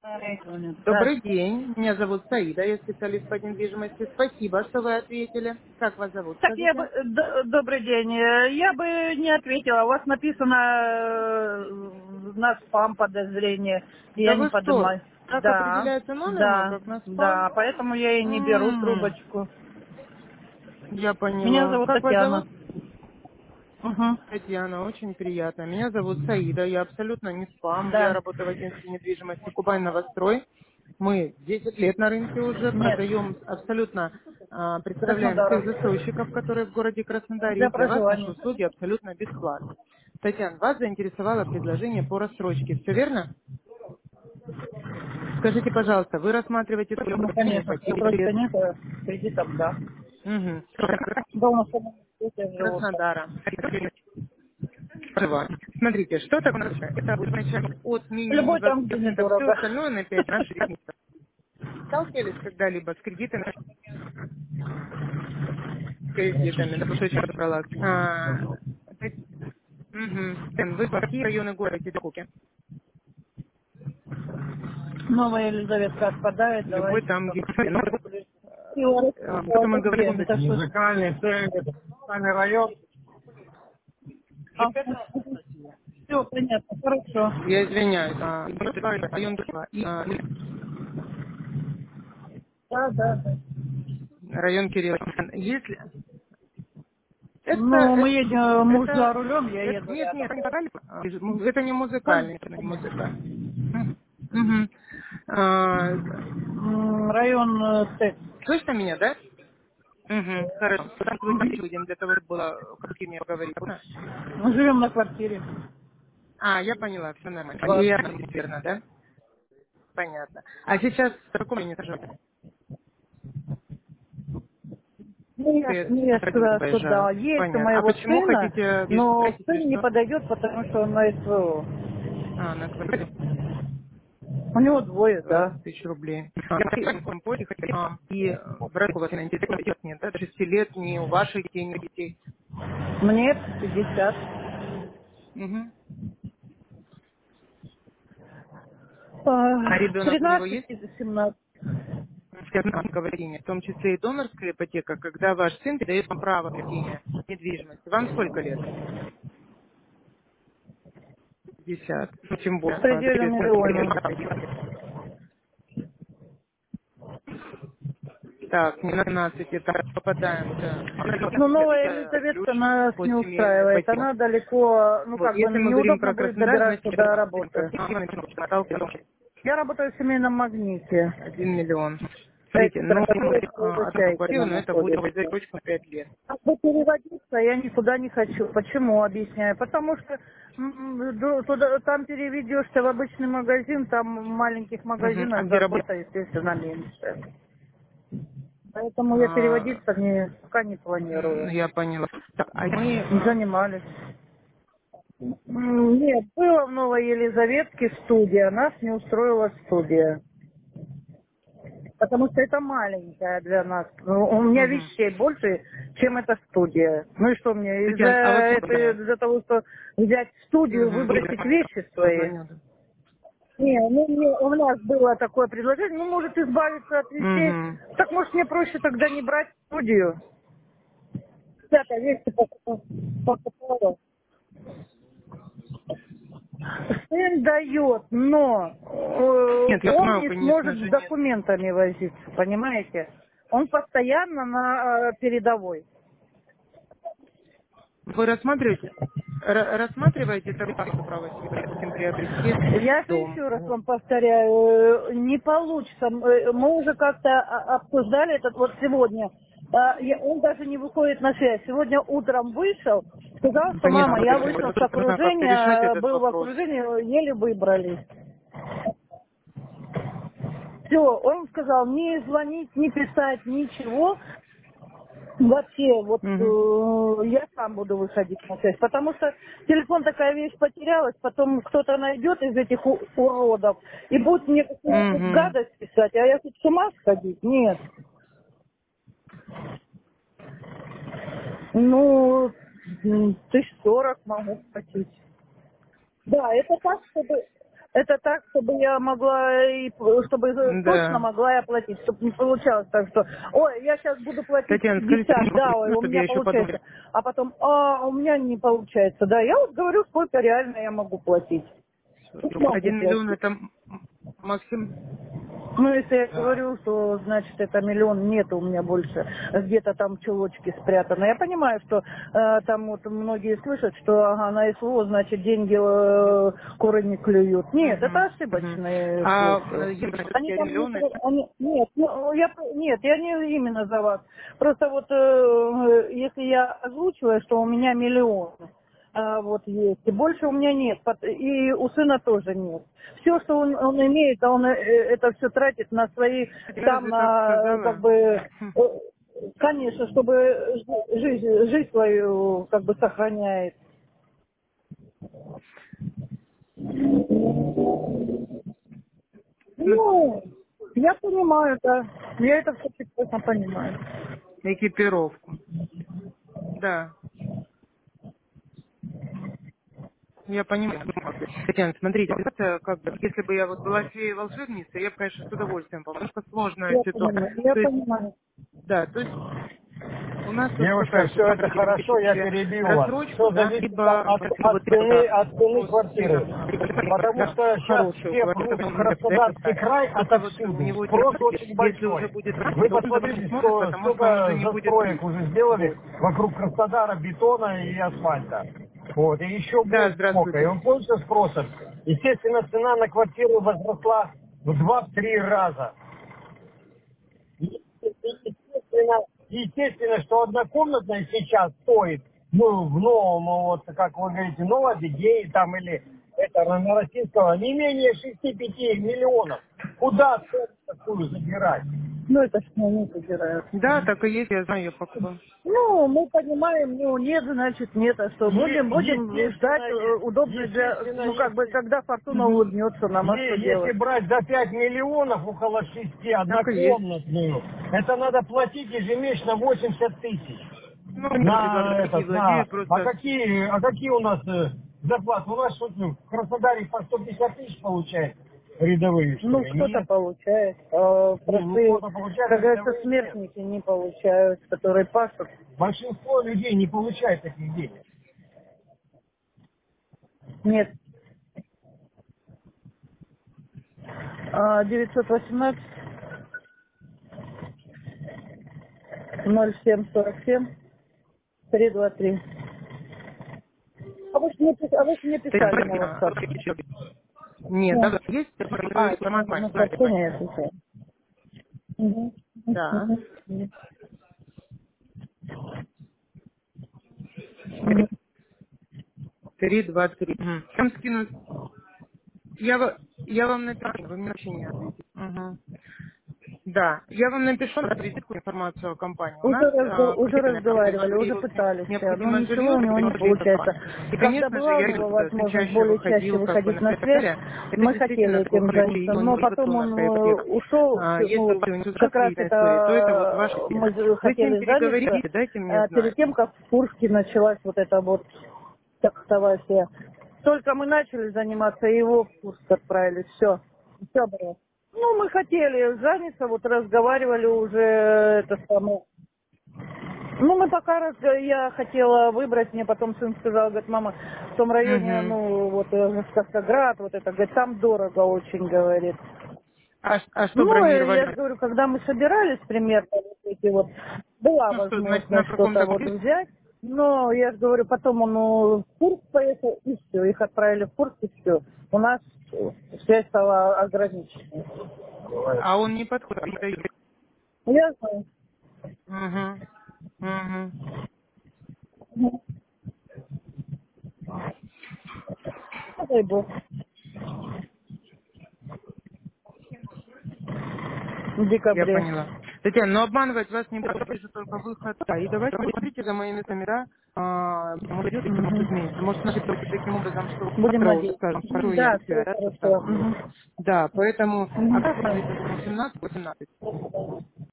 Добрый Да. день, меня зовут Саида, я специалист по недвижимости. Спасибо, что вы ответили. Как вас зовут, Так я бы... скажите? Добрый день. Я бы не ответила. У вас написано на спам подозрение. И Да я не вы что, поднимаю. так Да, определяется номер мой, да, как на спам? да. Поэтому я и не беру трубочку. Я Меня поняла. зовут Как вас Татьяна. зовут? Угу. Татьяна, очень приятно. Меня зовут Саида, я абсолютно не спам, я Да. работаю в агентстве недвижимости Кубань Новострой. Мы 10 лет на рынке уже, Нет. продаем абсолютно, представляем всех Краснодара. застройщиков, которые в городе Краснодаре, Для и для вас наши проживания. услуги абсолютно бесплатны. Татьяна, вас заинтересовало предложение по рассрочке, все верно? Скажите, пожалуйста, вы рассматриваете только Ну, погашение конечно, ипотеки? срочка нет, а кредитом, да. Угу. Дома самому живут. Краснодара. Проживаю. Смотрите, что такое рассрочка? Это изначально от минимум Любой там, где 20%, все недорого. остальное на 5 наших месяцев. Сталкивались когда-либо с кредитами, на просроченных правах? Вы какие районы города Куки? Новая Елизавета отпадает, Любой давайте там, что. где... Ну, Иваново, что мы где? говорим, Это что? Музыкальный центр, сами район. А, все, понятно, хорошо. я извиняюсь, район Да, да, да. район Кирилла. Если Ну, мы это, едем, муж за это, рулем, я это, еду нет, рядом. нет, это не музыкальный, это не музыкальный. Мгм. А, Район Текс. Слышно меня, да? Угу, хорошо. Потому что вы людям для того, чтобы было какими поговорить. Мы живем на квартире. Я поняла, все нормально. И Вот. я верно, да? Понятно. А сейчас в каком месте живете? Ну, я Родители сюда поезжаю. есть у Понятно. А моего почему сына, хотите но съезжать или сын не что? подойдет, потому что он на СВО. На квартире У него двое, 20 да. тысяч рублей. Я в компоте и в у вас нет, да? 6 лет ни у ваших детей, ни у детей. Мне 50. Угу. А С ребенок у него 13 есть? до 17. Говорение, в том числе и донорская ипотека, когда ваш сын передает вам право владения недвижимости. Вам сколько лет? 50. Ну, тем С более. пределами довольна. Так, не на 12 это попадаем. Но новая Ключ Елизавета нас под не семейную устраивает. ипотеку. Она далеко, ну Вот. как бы Если мы говорим неудобно про будет Краснодар, добираться значит, до работы. как Я работаю в семейном магните. 1 миллион. Смотрите, Это ну, который одну Чайкина квартиру, но это будет находится. за точку 5 лет. А вот переводиться я никуда не хочу. Почему, объясняю? Потому что там переведешься в обычный магазин, там в маленьких Мгм. А магазинах где работа? зарплата, естественно, меньше. Поэтому я А, переводиться пока не планирую. я поняла. Так, а мы... Не занимались. Нет, было в Новой Елизаветке студия, нас не устроила студия. Потому что это маленькая для нас. Ну, у меня Мгм. вещей больше, чем эта студия. Ну и что мне, Татьяна, а вот из-за того, что взять студию, Мгм. выбросить вещи свои? Позвоню, да. Не, у нас было такое предложение, ну, может, избавиться от вещей. Мгм. Так, может, мне проще тогда не брать студию? Всякая вещи покупала. Сын дает, но Нет, я он понимаю, не конечно сможет с же, нет. документами возиться, понимаете? Он постоянно на передовой. Вы рассматриваете это право себе допустим, приобрести Я же дом? еще раз вам повторяю, не получится. Мы уже как-то обсуждали этот вот сегодня. Он даже не выходит на связь. Сегодня утром вышел, сказал, что Конечно, мама, я вышел с нужно как-то решать окружения, этот был в вопрос. окружении, еле выбрались. Все, он сказал, не звонить, не писать, ничего. Вообще, вот Мгм. я сам буду выходить на связь, потому что телефон такая вещь потерялась, потом кто-то найдет из этих уродов и будет мне какую-то Мгм. гадость писать, а я тут с ума сходить? Нет. Ну, 1040 могу платить. Да, это так, чтобы... Это так, чтобы я могла, чтобы точно Да. могла я платить, чтобы не получалось так, что, ой, я сейчас буду платить Татьяна, скажите, 50, да, ой, ну, у чтобы я меня еще подумала. получается, а потом, у меня не получается, да, я вот говорю, сколько реально я могу платить. Не могу 1 миллион платить. это максимум. Ну, если я говорю, что, значит, это миллион, нет у меня больше, где-то там чулочки спрятаны. Я понимаю, что там вот многие слышат, что ага, на СВО, значит, деньги куры не клюют. Нет, это Мгм, мгм. ошибочные А слухи. Они все-таки 1 там не... миллион это... нет, нет, я не именно за вас. Просто вот если я озвучиваю, что у меня миллион, вот есть. И больше у меня нет. И у сына тоже нет. Все, что он имеет, он это все тратит на свои, Я там, разве так на, как сказала? бы, Хм. конечно, чтобы жизнь свою, как бы, сохраняет. Ну, Ну, я понимаю, да. Я это все прекрасно понимаю. экипировку. Да, я понимаю. Татьяна, смотрите, это как бы, если бы я вот была феей волшебницей, я бы, конечно, с удовольствием помогла. Потому что сложная Я ситуация. понимаю. Я То есть, понимаю. да, то есть у нас тут Девушка, какая все это ситуация? хорошо, я перебью вас. Рассрочку, Все да, зависит либо вот от цены у сына квартиры. Потому да, что сейчас хорошую все квартиру, прут в Краснодарский край только вот у отовсюду. него Спрос очень если уже большой. будет Вы то он за вами не посмотрите, сможет, потому что он уже сколько не будет застроек жить. уже сделали Вот. вокруг Краснодара, бетона и асфальта. Вот, и еще Да, будет сколько. И здравствуйте. он пользуется спросом. Естественно, цена на квартиру возросла в 2-3 раза. Естественно, что однокомнатная сейчас стоит, ну, в новом, вот, как вы говорите, Новой Адыгее там или это, на Российского, не менее 6-5 миллионов. Куда цену такую забирать? Ну, это ж не собирают. Да, так и есть, я знаю, я покупаю. Ну, мы понимаем, ну, нет, значит, нет, а что, будем ждать удобно для, Естественно, ну, как бы, если когда фортуна улыбнется нам, а что Если делать? брать за 5 миллионов, около 6 Так и есть. однокомнатную, это надо платить ежемесячно 80 тысяч. Ну, они предлагают На такие этот, на... владеют просто. А какие у нас зарплаты? У нас что, в Краснодаре по 150 тысяч получает рядовые, что Ну, ли? кто-то Нет. получает, а Не, ну простые, кто-то получает, а как говорится, рядовые нет. смертники не получают, которые пашут. Большинство людей не получает таких денег. Нет. 918 0747 323. А вы ж мне писали на Татьяна, WhatsApp. нет, Нет. да, есть Это на информация. сообщение я отвечаю. Мгм. Да. Мгм. Мгм. 323. Там скину. Я вам напишу, вы мне вообще не ответите. Мгм. Да, я вам напишу на визитку информацию о компании. У нас Уже кредитная программа, разговаривали, уже пытались, но необходимо ничего жилье, у него не для этого банк. получается. И, Когда конечно же, была у я него ты возможность чаще более чаще выходил как бы выходить на на связь и так связь, далее. Это мы хотели действительно этим такой случай, заняться, и он но не потом он донорская ипотека. ушел, Если ну, у вас уже как раз какие-то истории, то это вот ваши мы темы. Вы с ним хотели заняться переговорите, дайте мне перед знать. тем, как в Курске началась вот эта вот таксовая. Только мы начали заниматься, его в Курск отправили, все. Все было. Ну, мы хотели заняться, вот разговаривали уже это самое. Ну, мы пока я хотела выбрать, мне потом сын сказал, говорит, мама, в том районе, Угу. ну, вот Сказкоград, вот это, говорит, там дорого очень, говорит. А что Ну, я же бронировали? говорю, когда мы собирались примерно вот эти вот, была Ну что, значит, на возможность что-то каком-то... вот взять, но я же говорю, потом он в Курск поехал, и все, их отправили в Курск, и все. У нас связь стала ограниченной. А он не подходит, не дает. Я знаю. Угу. Угу. Ну, дай бог, в Я декабре. поняла. Татьяна, но обманывать вас не буду, вижу только выход. Да, и давайте посмотрите за моими номера, может идет, может изменится. Может начать таким образом, что Будем завтра уже надеяться. скажем, вторую я Да, все связаться с хорошо. вами. Мгм. Да, поэтому, а Мгм. как вы говорите, 17-18?